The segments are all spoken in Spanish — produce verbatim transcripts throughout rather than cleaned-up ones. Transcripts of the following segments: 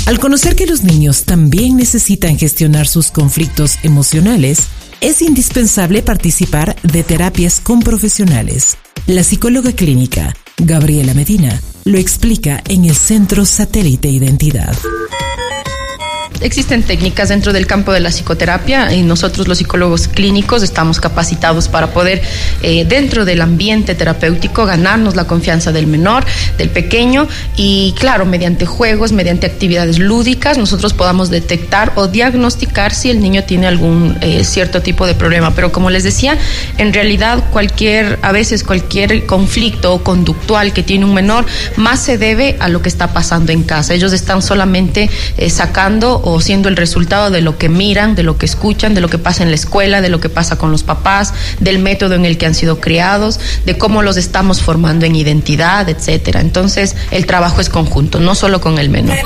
Al conocer que los niños también necesitan gestionar sus conflictos emocionales, es indispensable participar de terapias con profesionales. La psicóloga clínica Gabriela Medina lo explica en el Centro Satélite Identidad. Existen técnicas dentro del campo de la psicoterapia y nosotros los psicólogos clínicos estamos capacitados para poder, eh, dentro del ambiente terapéutico, ganarnos la confianza del menor, del pequeño y, claro, mediante juegos, mediante actividades lúdicas, nosotros podamos detectar o diagnosticar si el niño tiene algún eh, cierto tipo de problema. Pero como les decía, en realidad cualquier, a veces cualquier conflicto conductual que tiene un menor, más se debe a lo que está pasando en casa. Ellos están solamente eh, sacando o siendo el resultado de lo que miran, de lo que escuchan, de lo que pasa en la escuela, de lo que pasa con los papás, del método en el que han sido criados, de cómo los estamos formando en identidad, etcétera. Entonces, el trabajo es conjunto, no solo con el menor.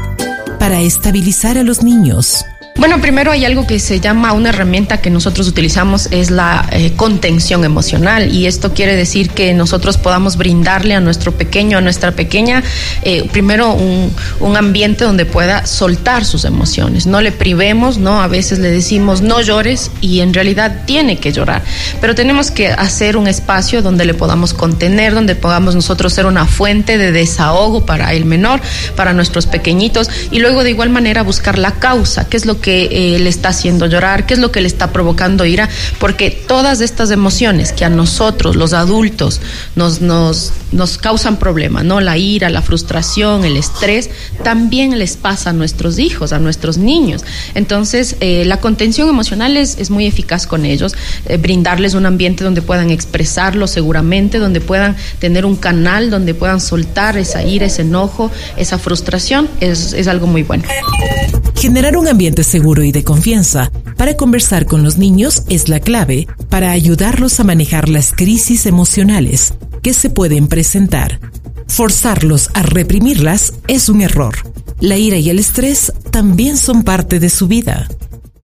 Para estabilizar a los niños. Bueno, primero hay algo que se llama, una herramienta que nosotros utilizamos es la eh, contención emocional, y esto quiere decir que nosotros podamos brindarle a nuestro pequeño, a nuestra pequeña, eh, primero un, un ambiente donde pueda soltar sus emociones. No le privemos, no, a veces le decimos no llores y en realidad tiene que llorar, pero tenemos que hacer un espacio donde le podamos contener, donde podamos nosotros ser una fuente de desahogo para el menor, para nuestros pequeñitos, y luego de igual manera buscar la causa, qué es lo que que eh, le está haciendo llorar, qué es lo que le está provocando ira, porque todas estas emociones que a nosotros, los adultos, nos, nos, nos causan problemas, ¿no? La ira, la frustración, el estrés, también les pasa a nuestros hijos, a nuestros niños. Entonces, eh, la contención emocional es, es muy eficaz con ellos, eh, brindarles un ambiente donde puedan expresarlo seguramente, donde puedan tener un canal, donde puedan soltar esa ira, ese enojo, esa frustración, es, es algo muy bueno. Generar un ambiente seguro y de confianza para conversar con los niños es la clave para ayudarlos a manejar las crisis emocionales que se pueden presentar. Forzarlos a reprimirlas es un error. La ira y el estrés también son parte de su vida.